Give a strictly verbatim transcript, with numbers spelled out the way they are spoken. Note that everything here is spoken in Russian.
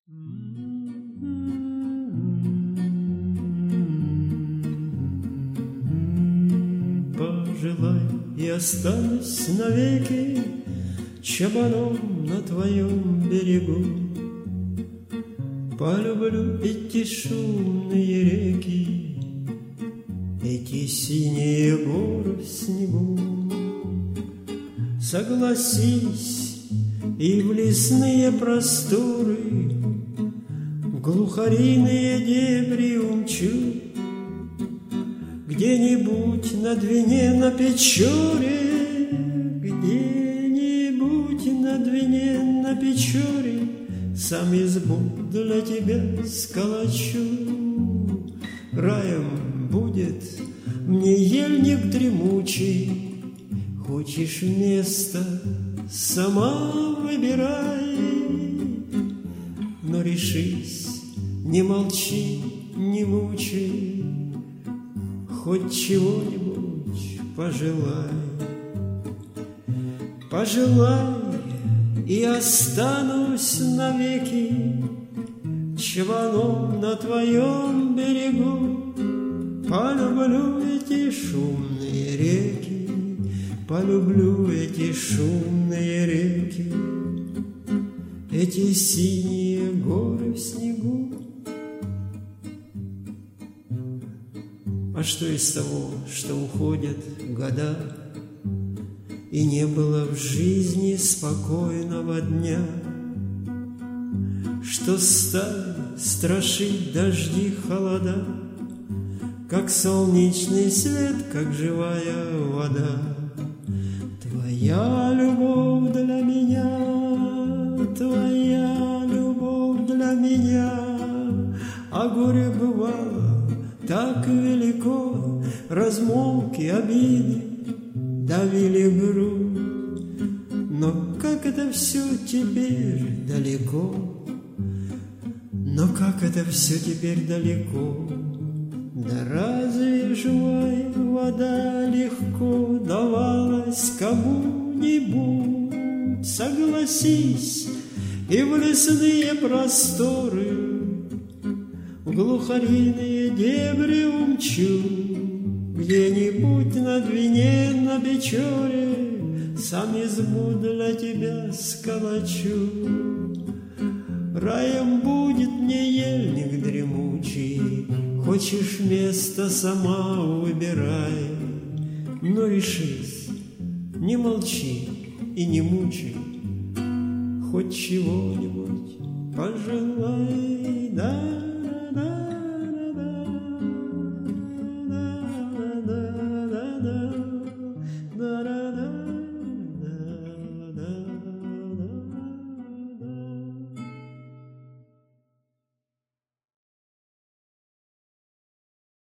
Пожелай, и останусь навеки чабаном на твоем берегу. Полюблю эти шумные реки, эти синие горы в снегу. Согласись, и в лесные просторы, в глухариные дебри умчу. Где-нибудь на Двине, на Печоре, где-нибудь на Двине, на Печоре сам избу для тебя сколочу. Раем будет мне ельник дремучий. Хочешь место, сама выбирай. Но решись, не молчи, не мучай, хоть чего-нибудь пожелай. Пожелай, и останусь навеки чваном на твоем берегу. Полюблю эти шумные реки, полюблю эти шумные реки, эти синие горы в снегу. А что из того, что уходят года, и не было в жизни спокойного дня? Что стали страшить дожди, холода, как солнечный свет, как живая вода. Твоя любовь для меня, твоя любовь для меня, а горе бывало так велико, размолвки, обиды давили грудь. Но как это все теперь далеко, но как это все теперь далеко. Да разве живая вода легко давалась кому-нибудь? Согласись, и в лесные просторы, в глухариные дебри умчу. Где-нибудь на Двине, на Печоре сам избу для тебя сколочу. Раем будет мне ельник дремучий. Хочешь место, сама выбирай. Но решись, не молчи и не мучай, хоть чего-нибудь пожелай.